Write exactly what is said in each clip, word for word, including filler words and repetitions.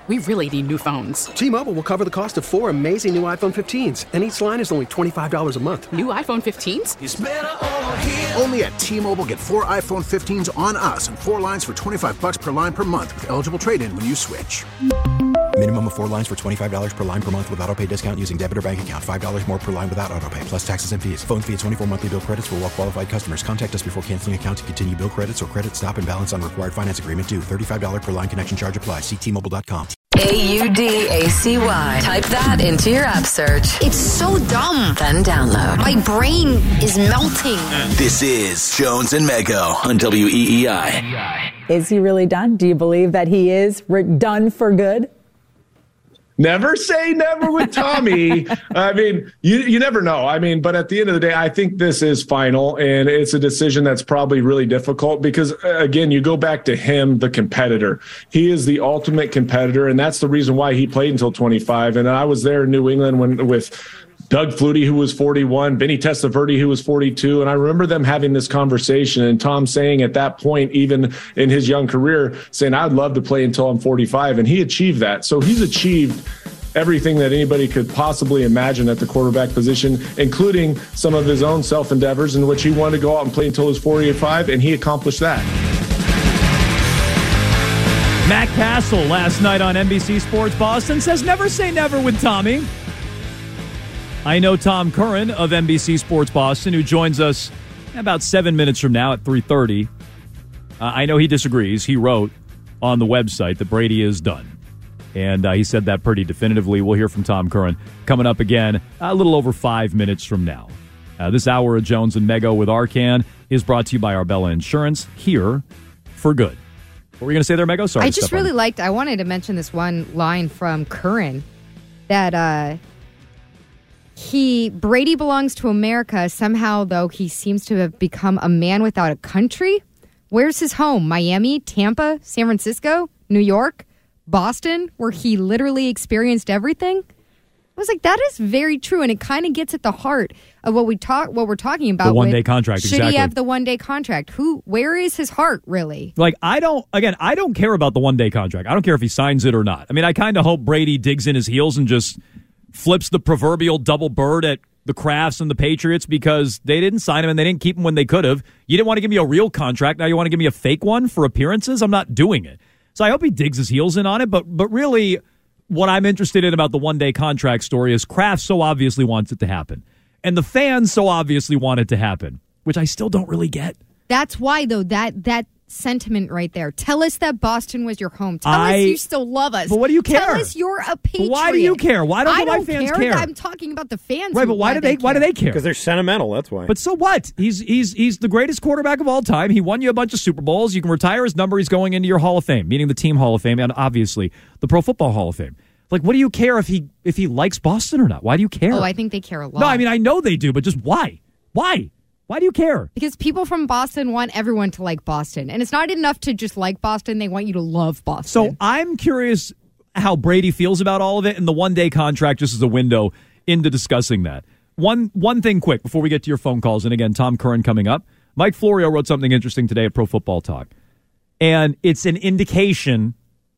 we really need new phones. T-Mobile will cover the cost of four amazing new iPhone fifteens, and each line is only twenty-five dollars a month. New iPhone fifteens? It's better over here. Only at T-Mobile, get four iPhone fifteens on us and four lines for twenty-five dollars per line per month with eligible trade-in when you switch. Minimum of four lines for twenty-five dollars per line per month with autopay discount using debit or bank account. five dollars more per line without autopay, plus taxes and fees. Phone fee at twenty-four monthly bill credits for well-qualified customers. Contact us before canceling account to continue bill credits or credit stop and balance on required finance agreement due. thirty-five dollars per line connection charge applies. See T Mobile dot com. A U D A C Y. Type that into your app search. It's so dumb. Then download. My brain is melting. This is Jones and Mego on W E E I. Is he really done? Do you believe that he is re- done for good? Never say never with Tommy. I mean, you you never know. I mean, but at the end of the day, I think this is final, and it's a decision that's probably really difficult because, again, you go back to him, the competitor. He is the ultimate competitor, and that's the reason why he played until twenty-five. And I was there in New England when with Doug Flutie, who was forty-one, Vinny Testaverde, who was forty-two. And I remember them having this conversation and Tom saying at that point, even in his young career, saying, I'd love to play until I'm forty-five. And he achieved that. So he's achieved everything that anybody could possibly imagine at the quarterback position, including some of his own self-endeavors in which he wanted to go out and play until he was forty-five, and he accomplished that. Matt Castle last night on N B C Sports Boston says never say never with Tommy. I know Tom Curran of N B C Sports Boston, who joins us about seven minutes from now at three thirty. Uh, I know he disagrees. He wrote on the website that Brady is done. And uh, he said that pretty definitively. We'll hear from Tom Curran coming up again a little over five minutes from now. Uh, this hour of Jones and Mego with Arcan is brought to you by Arbella Insurance, here for good. What were you going to say there, Mego? Sorry. I just really liked, I wanted to mention this one line from Curran that, uh, He, Brady belongs to America. Somehow, though, he seems to have become a man without a country. Where's his home? Miami, Tampa, San Francisco, New York, Boston, where he literally experienced everything? I was like, that is very true, and it kind of gets at the heart of what we talk, what we're talking about. The one-day contract, should exactly. he have the one-day contract? Who? Where is his heart, really? Like, I don't, again, I don't care about the one-day contract. I don't care if he signs it or not. I mean, I kind of hope Brady digs in his heels and just flips the proverbial double bird at the Crafts and the Patriots because they didn't sign him and they didn't keep him when they could have. You didn't want to give me a real contract. Now you want to give me a fake one for appearances? I'm not doing it. So I hope he digs his heels in on it. But but really, what I'm interested in about the one-day contract story is Kraft so obviously wants it to happen. And the fans so obviously want it to happen, which I still don't really get. That's why, though, that that sentiment right there. Tell us that Boston was your home. Tell I, us you still love us. But what do you care? Tell us you're a Patriot. But why do you care? Why don't, I my don't fans care? care? I'm talking about the fans. Right, but why, why do they, they why do they care? Because they're sentimental, that's why. But so what? He's he's he's the greatest quarterback of all time. He won you a bunch of Super Bowls. You can retire his number. He's going into your Hall of Fame, meaning the team Hall of Fame and obviously the Pro Football Hall of Fame. Like, what do you care if he if he likes Boston or not? Why do you care? Oh, I think they care a lot. No, I mean, I know they do, but just why? Why? Why do you care? Because people from Boston want everyone to like Boston. And it's not enough to just like Boston. They want you to love Boston. So I'm curious how Brady feels about all of it, and the one-day contract just as a window into discussing that. One one thing quick before we get to your phone calls, and again, Tom Curran coming up. Mike Florio wrote something interesting today at Pro Football Talk. And it's an indication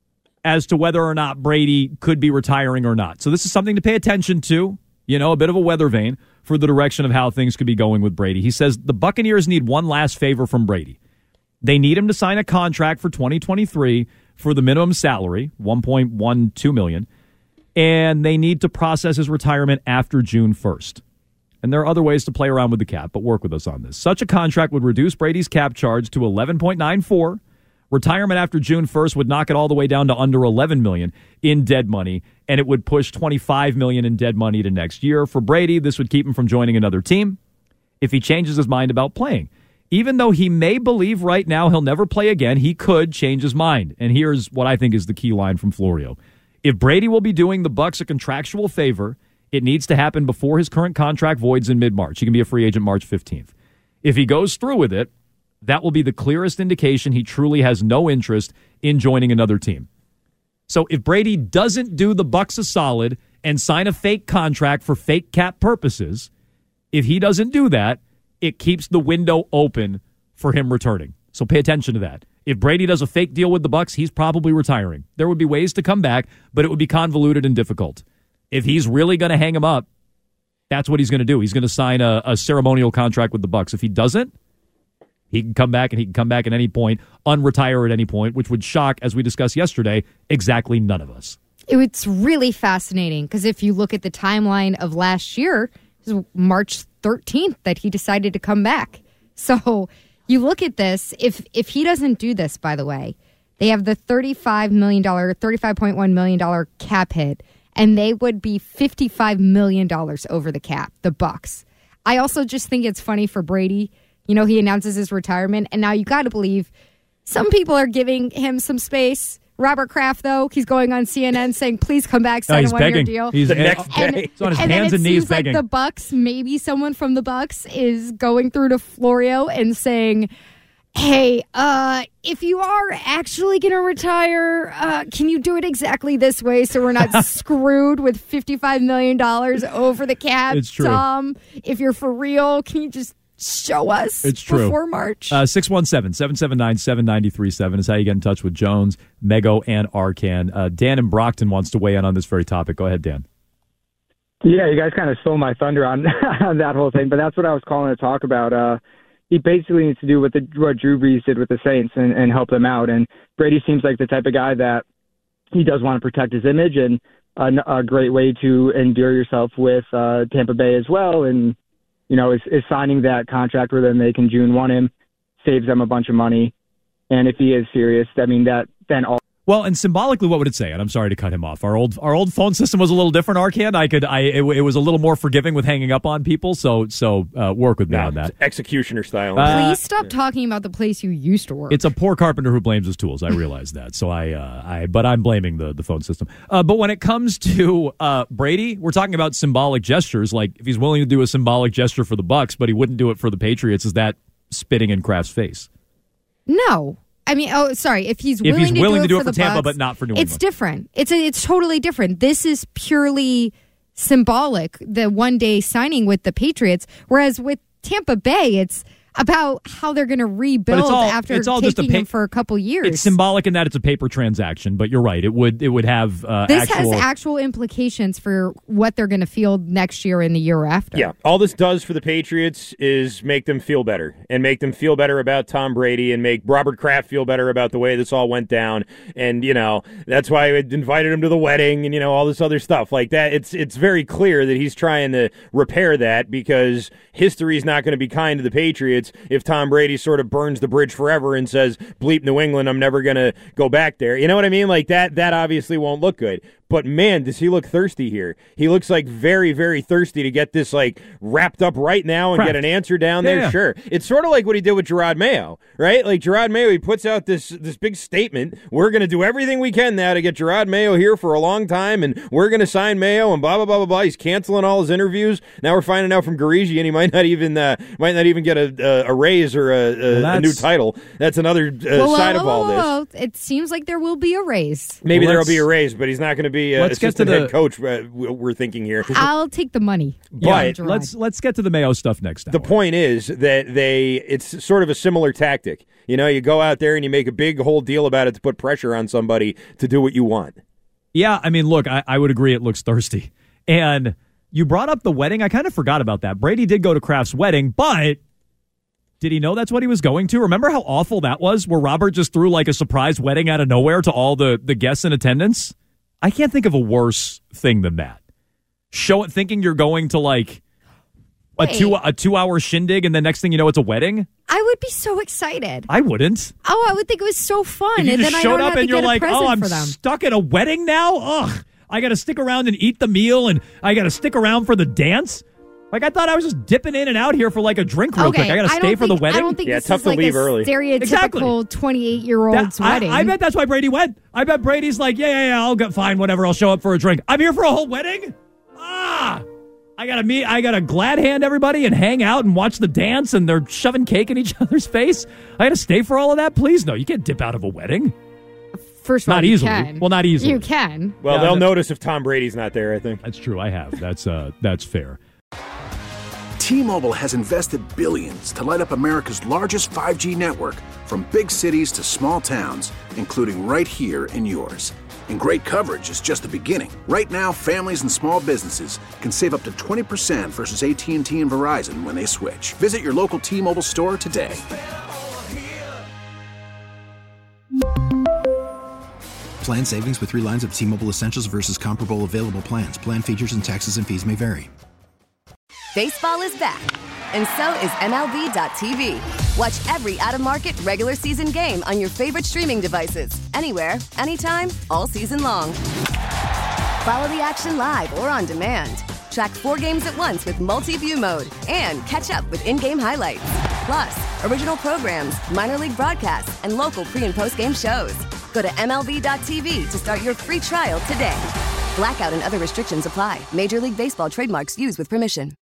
as to whether or not Brady could be retiring or not. So this is something to pay attention to, you know, a bit of a weather vane for the direction of how things could be going with Brady. He says the Buccaneers need one last favor from Brady. They need him to sign a contract for twenty twenty-three for the minimum salary, one point one two million dollars, and they need to process his retirement after June first. And there are other ways to play around with the cap, but work with us on this. Such a contract would reduce Brady's cap charge to eleven point nine four. Retirement after June first would knock it all the way down to under eleven million dollars in dead money, and it would push twenty-five million dollars in dead money to next year. For Brady, this would keep him from joining another team if he changes his mind about playing. Even though he may believe right now he'll never play again, he could change his mind. And here's what I think is the key line from Florio. If Brady will be doing the Bucs a contractual favor, it needs to happen before his current contract voids in mid-March. He can be a free agent March fifteenth. If he goes through with it, that will be the clearest indication he truly has no interest in joining another team. So if Brady doesn't do the Bucs a solid and sign a fake contract for fake cap purposes, if he doesn't do that, it keeps the window open for him returning. So pay attention to that. If Brady does a fake deal with the Bucs, he's probably retiring. There would be ways to come back, but it would be convoluted and difficult. If he's really going to hang him up, that's what he's going to do. He's going to sign a, a ceremonial contract with the Bucs. If he doesn't, he can come back, and he can come back at any point, unretire at any point, which would shock, as we discussed yesterday, exactly none of us. It's really fascinating because if you look at the timeline of last year, it was March thirteenth that he decided to come back. So you look at this, if if he doesn't do this, by the way, they have the thirty-five million dollars, thirty-five point one million dollars cap hit, and they would be fifty-five million dollars over the cap, the Bucs. I also just think it's funny for Brady. You know, he announces his retirement, and now you got to believe some people are giving him some space. Robert Kraft, though, he's going on C N N saying, please come back, sign no, a one-year begging. deal. He's the next and, day. He's on his and hands then and it knees seems begging. like the Bucs, maybe someone from the Bucs is going through to Florio and saying, hey, uh, if you are actually going to retire, uh, can you do it exactly this way so we're not screwed with fifty-five million dollars over the cap? It's true. Tom, if you're for real, can you just show us it's true. before March? Uh, six one seven, seven seven nine, seven nine three seven is how you get in touch with Jones, Mego, and Arcand. Uh, Dan in Brockton wants to weigh in on this very topic. Go ahead, Dan. Yeah, you guys kind of stole my thunder on, on that whole thing, but that's what I was calling to talk about. Uh, he basically needs to do what, the, what Drew Brees did with the Saints and, and help them out. And Brady seems like the type of guy that he does want to protect his image, and a, a great way to endear yourself with uh, Tampa Bay as well. And you know, is, is signing that contract with them. They can June first him, saves them a bunch of money. And if he is serious, I mean, that then all. Well, and symbolically, what would it say? And I'm sorry to cut him off. Our old our old phone system was a little different, Arcand. I could, I it, it was a little more forgiving with hanging up on people. So, so uh, work with me yeah, on that. Executioner style. Uh, Please stop talking about the place you used to work. It's a poor carpenter who blames his tools. I realize that. So I, uh, I, but I'm blaming the the phone system. Uh, but when it comes to uh, Brady, we're talking about symbolic gestures. Like if he's willing to do a symbolic gesture for the Bucs, but he wouldn't do it for the Patriots, is that spitting in Kraft's face? No. I mean, oh, sorry. If he's willing, if he's to, willing do to do it it for, for Tampa, Bucs, but not for New it's England, different. It's a, it's totally different. This is purely symbolic. The one day signing with the Patriots, whereas with Tampa Bay, it's about how they're going to rebuild all, after it's all taking just a pa- him for a couple years. It's symbolic in that it's a paper transaction, but you're right. It would it would have uh, this actual. has actual implications for what they're going to field next year and the year after. Yeah, all this does for the Patriots is make them feel better and make them feel better about Tom Brady and make Robert Kraft feel better about the way this all went down. And, you know, that's why I invited him to the wedding and, you know, all this other stuff like that. It's, it's very clear that he's trying to repair that because history's not going to be kind to the Patriots if Tom Brady sort of burns the bridge forever and says, bleep New England, I'm never going to go back there. You know what I mean? Like that, that obviously won't look good. But, man, does he look thirsty here. He looks like very, very thirsty to get this, like, wrapped up right now and Kraft. get an answer down Yeah, there. yeah. Sure. It's sort of like what he did with Gerard Mayo, right? Like, Gerard Mayo, he puts out this this big statement. We're going to do everything we can now to get Gerard Mayo here for a long time, and we're going to sign Mayo, and blah, blah, blah, blah, blah. He's canceling all his interviews. Now we're finding out from Garigi, and he might not even uh, might not even get a, a, a raise or a, a, Well, a new title. That's another uh, Whoa, whoa, side whoa, of all whoa, this. whoa. It seems like there will be a raise. Maybe Well, there will let's- be a raise, but he's not going to be uh, let's get to assistant the- head coach, uh, we're thinking here. I'll take the money. Yeah, But let's let's get to the Mayo stuff next. the hour. point is that they it's sort of a similar tactic. You know, you go out there and you make a big whole deal about it to put pressure on somebody to do what you want. Yeah, I mean, look, I, I would agree it looks thirsty. And you brought up the wedding. I kind of forgot about that. Brady did go to Kraft's wedding, but did he know that's what he was going to? Remember how awful that was, where Robert just threw like a surprise wedding out of nowhere to all the, the guests in attendance? I can't think of a worse thing than that. Show it thinking you're going to like a Wait. two a two hour shindig, and the next thing you know, it's a wedding. I would be so excited. I wouldn't. Oh, I would think it was so fun. If you and just then I showed don't up have to and you're get like, a present oh, I'm for them. stuck at a wedding now. Ugh, I got to stick around and eat the meal, and I got to stick around for the dance. Like, I thought I was just dipping in and out here for like a drink real Okay, quick. I got to I stay don't for the think- wedding. I don't think Yeah, this tough is to like leave a early. stereotypical twenty-eight-year-old's That- I- wedding. I, bet that's why Brady went. I bet Brady's like, yeah, yeah, yeah, I'll get fine, whatever. I'll show up for a drink. I'm here for a whole wedding? Ah! I gotta meet, I gotta glad hand everybody and hang out and watch the dance, and they're shoving cake in each other's face. I gotta stay for all of that? Please, no. You can't dip out of a wedding. First of all, Not you easily. can. Well, not easily. You can. Well, Yeah, they'll the- notice if Tom Brady's not there, I think. That's true. I have. That's uh, that's fair. T-Mobile has invested billions to light up America's largest five G network, from big cities to small towns, including right here in yours. And great coverage is just the beginning. Right now, families and small businesses can save up to twenty percent versus A T and T and Verizon when they switch. Visit your local T-Mobile store today. Plan savings with three lines of T-Mobile Essentials versus comparable available plans. Plan features and taxes and fees may vary. Baseball is back, and so is M L B dot T V. Watch every out-of-market regular season game on your favorite streaming devices, anywhere, anytime, all season long. Follow the action live or on demand. Track four games at once with multi-view mode and catch up with in-game highlights. Plus, original programs, minor league broadcasts, and local pre- and post-game shows. Go to M L B dot T V to start your free trial today. Blackout and other restrictions apply. Major League Baseball trademarks used with permission.